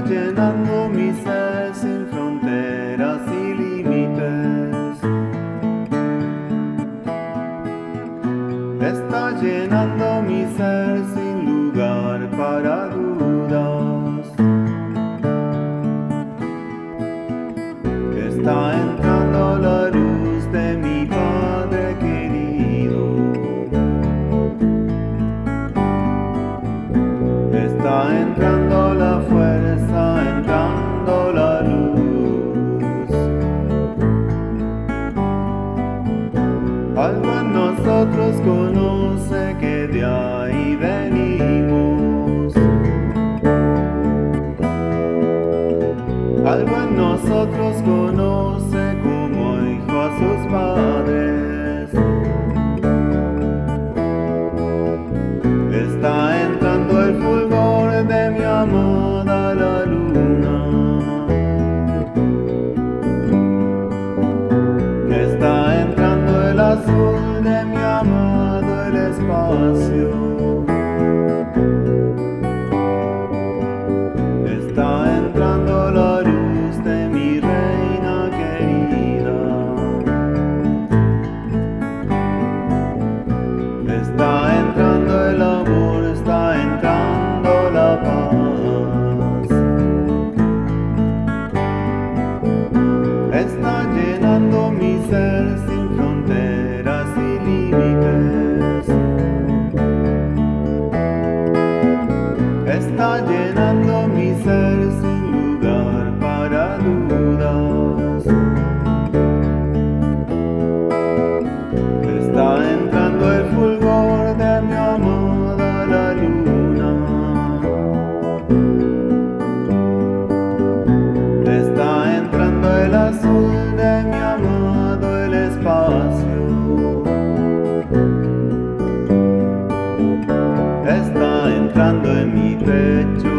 llenando mi ser sin fronteras y límites. Está llenando mi ser sin lugar para dudas. Está entrando la luz de mi Padre querido. Está entrando la fuerza, entrando la luz. Algo en nosotros conoce que de ahí venimos. Algo en nosotros conoce como hijo a sus padres. Está entrando el fulgor de mi amada la luna. Está entrando el azul de mi amado el espacio. Está entrando la luz de mi reina querida. Está entrando el amor, está entrando la paz. Está llenando mi ser sin fronteras y límites. Está llenando mi ser sin lugar para dudas. Está entrando el fulgor de mi amada la luna. Está entrando el azul de mi amado el espacio. Está entrando en mi pecho